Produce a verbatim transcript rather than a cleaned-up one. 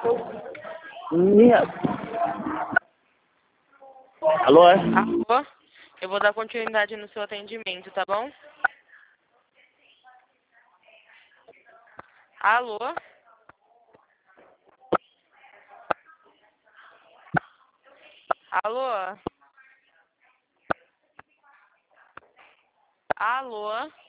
Minha... Alô, é? Alô? Eu vou dar continuidade no seu atendimento, tá bom? Alô? Alô? Alô?